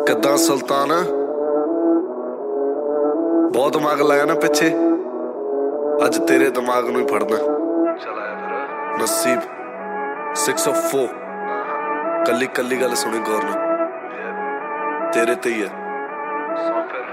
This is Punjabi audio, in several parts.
ਕਿੱਦਾਂ ਸੁਲਤਾਨ ਬਹੁਤ ਦਿਮਾਗ ਲਾਇਆ ਨਾ ਪਿੱਛੇ, ਅੱਜ ਤੇਰੇ ਦਿਮਾਗ ਨੂੰ ਹੀ ਫੜਨਾ। ਚੱਲ ਆਇਆ ਫਿਰ ਨਸੀਬ 604 ਕੱਲੀ ਕੱਲੀ ਗੱਲ ਸੁਣੀ ਗੌਰ ਨਾਲ, ਤੇਰੇ ਤੇ ਹੀ ਹੈ। ਸੌ ਫਿਰ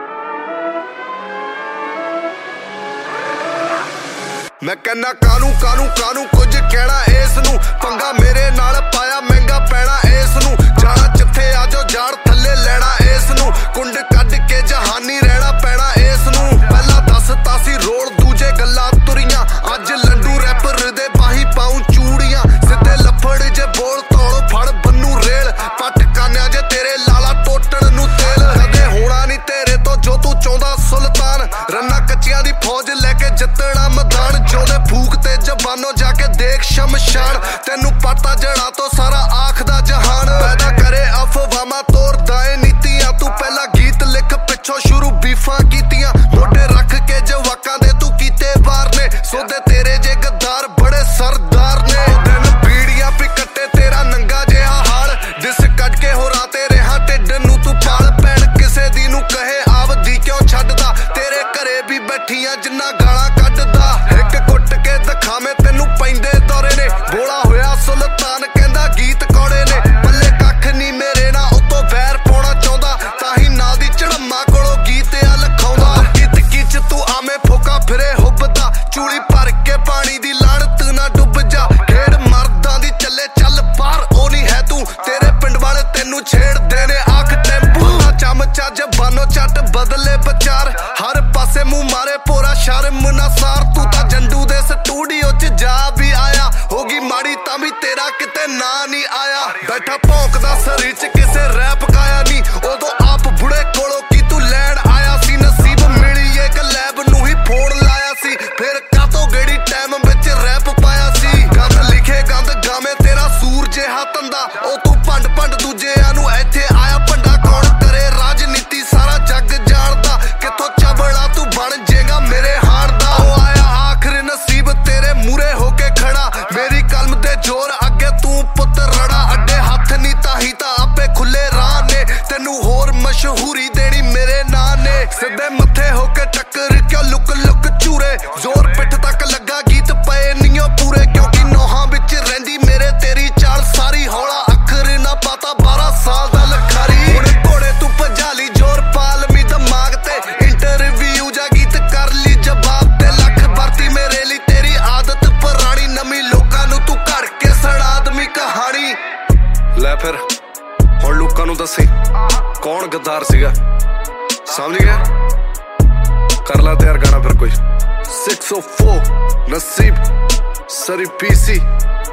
ਮੈਂ ਕਹਿੰਦਾ ਕਾਨੂੰ ਕਾਨੂੰ ਕਾਨੂੰ ਕੁਝ ਕਹਿਣਾ ਇਸ ਨੂੰ, ਪੰਗਾ ਮੇਰੇ ਨਾਲ ਪਾਇਆ ਮਹਿੰਗਾ ਪੈਣਾ ਇਸ ਨੂੰ, ਜਾਣਾ ਜਿੱਥੇ ਆਜੋ ਜਾੜ ਥੱਲੇ ਲੈਣਾ ਇਸ ਨੂੰ, ਕੁੰਡ ਕੱਢ ਕੇ ਜਹਾਨੀ ਰਹਿਣਾ ਪੈਣਾ ਇਸ ਨੂੰ। ਪਹਿਲਾਂ ਦੱਸਤਾ ਸੀ ਰੋਲ ਦੂਜੇ ਗੱਲਾਂ ਤੁਰੀਆਂ, ਅੱਜ ਲੰਡੂ ਰੈਪਰ ਦੇ ਬਾਹੀ ਪਾਉਂ ਚੂੜੀਆਂ, ਸਿੱਧੇ ਲੱਫੜ ਜੇ ਬੋਲ ਤੋੜ ਫੜ ਬੰਨੂ ਰੇਲ, ਪੱਟ ਕਾਨਿਆ ਜੇ ਤੇਰੇ ਲਾਲਾ ਟੋਟਣ ਨੂੰ ਤੇਲ, ਕਦੇ ਹੋਣਾ ਨਹੀਂ ਤੇਰੇ ਤੋਂ ਜੋ ਤੂੰ ਚਾਹੁੰਦਾ ਸੁਲਤਾਨ, ਰੰਨਾ ਕੱਚੀਆਂ ਦੀ ਫੌਜ ਲੈ ਕੇ ਜਿੱਤਣਾ ਮੈਦਾਨ, ਜੋਦੇ ਫੂਕ ਤੇ ਜ਼ਬਾਨੋਂ ਜਾ ਕੇ ਦੇਖ ਸ਼ਮਸ਼ਾਨ, ਤੈਨੂੰ ਪਤਾ ਜੜਾ ਤੋਂ ਸਾਰਾ ਆਖਦਾ ਜਹਾਨ, ਪੈਦਾ ਕਰੇ ਅਫਵਾਹਾਂ ਤੋਰਦਾ ਏ ਨੀਤੀਆਂ, ਤੂੰ ਪਹਿਲਾਂ ਗੀਤ ਲਿਖ ਪਿੱਛੋਂ ਸ਼ੁਰੂ ਬੀਫਾਂ ਕੀਤੀਆਂ, ਮੋਢੇ ਰੱਖ ਕੇ ਜਵਾਕਾਂ ਦੇ ਤੂੰ ਕੀਤੇ ਵਾਰ ਨੇ, ਸੋਦੇ ਤੇਰੇ ਜੇ ਗੱਦਾਰ ਬੜੇ ਸਰਦਾਰ ਨੇ, ਦਿਨ ਬੀੜੀਆਂ ਪੀ ਕੱਟੇ ਤੇਰਾ ਨੰਗਾ ਜਿਹਾ ਹਾਲ, ਦਿਸ ਕੱਢ ਕੇ ਹੋਰਾਂ ਤੇ ਰਿਹਾ ਢਿੱਡ ਨੂੰ ਤੂੰ ਪਾਲ, ਭੈਣ ਕਿਸੇ ਦੀ ਨੂੰ ਕਹੇ ਆਪਦੀ ਕਿਉਂ ਛੱਡਦਾ, ਤੇਰੇ ਘਰੇ ਵੀ ਬੈਠੀਆਂ ਜਿੰਨਾ ਗਾਲਾਂ ਕੱਢਦਾ, ਇੱਕ ਕੁੱਟ ਕੇ ਦਿਖਾਵੇਂ ਤੈਨੂੰ ਪੈਂਦੇ ਦੌਰੇ ਨੇ, ਬੋਲਾ ਹੋਇਆ ਸੁਲਤਾਨ ਕਹਿੰਦਾ ਗੀਤ ਕੌੜੇ ਨੇ, ਪੱਲੇ ਕੱਖ ਨਹੀਂ ਮੇਰੇ ਨਾਲ ਉਤੋਂ ਵੈਰ ਪਾਉਣਾ ਚਾਹੁੰਦਾ, ਤਾਹੀ ਨਾਂ ਦੀ ਝੜਮਾ ਕੋਲੋਂ ਗੀਤ ਆ ਲਖਾਉਂਦਾ, ਗੀਤ ਚ ਤੂੰ ਆਵੇਂ ਫੋਕਾ ਫਿਰੇ ਹੁੱਬਦਾ, ਚੂੜੀ ਭਰ ਕੇ ਪਾਣੀ ਦੀ ਲਾਣਤ ਨਾ ਡੁੱਬ ਜਾ, ਖੇਡ ਮਰਦਾਂ ਦੀ ਚੱਲੇ ਚੱਲ ਬਾਹਰ ਉਹ ਨਹੀਂ ਹੈ ਤੂੰ, ਤੇਰੇ ਪਿੰਡ ਵਾਲੇ ਤੈਨੂੰ ਛੇੜਦੇ ਨੇ ਆਖ ਟੈਂਪੂ, ਚਮਚਾ ਜਬਾਨੋ ਚੱਟ ਬਦਲੇ ਵਿਚਾਰ, ਹਰ ਪਾਸੇ ਮੂੰਹ ਮਾਰੇ ਪੋਰਾ ਸ਼ਰਮ ਨਾ ਸਾਰ, ਤੂੰ ਤਾਂ ਜੰਡੂ ਦੇ ਸਟੂਡੀਓ ਚ ਜਾ ਵੀ ਆਇਆ, ਹੋਗੀ ਮਾੜੀ ਤਾਂ ਵੀ ਤੇਰਾ ਕਿਤੇ ਨਾਂ ਨਹੀਂ ਆਇਆ, ਬੈਠਾ ਭੌਂਕਦਾ ਸਰੀ ਚ ਕਿਸੇ ਰੈਪ ਗਾਇਆ ਨਹੀਂ, ਉਦੋਂ ਆਪ ਬੁੜੇ ਕੋਲੋਂ ਕੀ ਤੂੰ ਲੈਣ ਆਇਆ ਸੀ, ਨਸੀਬ ਮਿਲੀ ਇੱਕ ਲੈਬ ਨੂੰ ਹੀ ਫੋਨ ਲਾਇਆ ਸੀ, ਫਿਰ ਕਾਤੋਂ ਗੇੜੀ ਟਾਈਮ ਵਿੱਚ ਰੈਪ ਪਾਇਆ ਸੀ, ਗੰਦ ਲਿਖੇ ਗੰਦ ਗਾਵੇਂ ਤੇਰਾ ਸੂਰ ਜਿਹਾ ਤੰਦਾ, ਉਹ ਤੂੰ ਭੰਡ ਭੰਡ ਦੂਜਿਆਂ ਨੂੰ ਇੱਥੇ ਆਇਆ ਭੰਡਾ, ਕੌਣ ਕਰੇ ਰਾਜਨੀਤੀ ਸਾਰਾ ਜੱਗ ਜਾਣਦਾ, ਕਿੱਥੋਂ ਚਬਲਾ ਤੂੰ ਬਣ ਜੇਗਾ ਮੇਰੇ ਹਾਣ ਦਾ, ਉਹ ਆਇਆ ਆਖਰ ਨਸੀਬ ਤੇਰੇ ਮੂਰੇ ਹੋ ਕੇ ਖੜਾ, ਮੇਰੀ ਕਲਮ ਦੇ ਜ਼ੋਰ ਅੱਗੇ ਤੂੰ ਪੁੱਤ ਰੜਾ, ਅੱਡੇ ਹੱਥ ਨਹੀਂ ਤਾਹੀ ਤਾਂ ਆਪੇ ਖੁੱਲੇ ਰਾਹ ਨੇ, ਤੈਨੂੰ ਹੋਰ ਮਸ਼ਹੂਰੀ ਦੇਣੀ ਮੇਰੇ ਨਾਂ ਨੇ, ਸਿੱਧੇ ਮੱਥੇ ਹੋ ਕੇ ਟੱਕਰ ਕਿਉਂ ਲੁਕ ਲੁਕ ਚੂਰੇ, ਜ਼ੋਰ ਪਿੱਠ ਤੱਕ ਲੱਗਾ ਗੀਤ ਪਏ ਨੀਓ ਪੂਰੇ, ਕਿਉਂਕਿ ਨੋਹਾਂ ਵਿੱਚ ਰਹਿੰਦੀ ਮੇਰੇ ਤੇਰੀ ਚਾਲ ਸਾਰੀ, ਹੌਲਾ ਅੱਖਰ ਨਾ ਪਤਾ 12 ਸਾਲ ਦਾ ਲਖਾਰੀ, ਹੁਣ ਘੋੜੇ ਤੂੰ ਭਜਾ ਲਈ ਜ਼ੋਰ ਪਾਲਮੀ ਦਿਮਾਗ ਤੇ, ਇੰਟਰਵਿਊ ਜਾਂ ਗੀਤ ਕਰ ਲਈ ਜਵਾਬ ਤੇ, ਲੱਖ ਵਰਤੀ ਮੇਰੇ ਲਈ ਤੇਰੀ ਆਦਤ ਪੁਰਾਣੀ, ਨਵੀਂ ਲੋਕਾਂ ਨੂੰ ਤੂੰ ਘੜ ਕੇ ਸੁਣਾ ਦਵੀਂ ਕਹਾਣੀ। ਲੈ ਫਿਰ ਹੁਣ ਲੋਕਾਂ ਨੂੰ ਦੱਸੀ ਕੌਣ ਗੱਦਾਰ ਸੀਗਾ, ਸਮਝ ਗਿਆ? ਕਰ ਲਾ ਤਿਆਰ ਗਾਣਾ ਫਿਰ ਕੋਈ 604 ਨਸੀਬ ਸਰੀ PC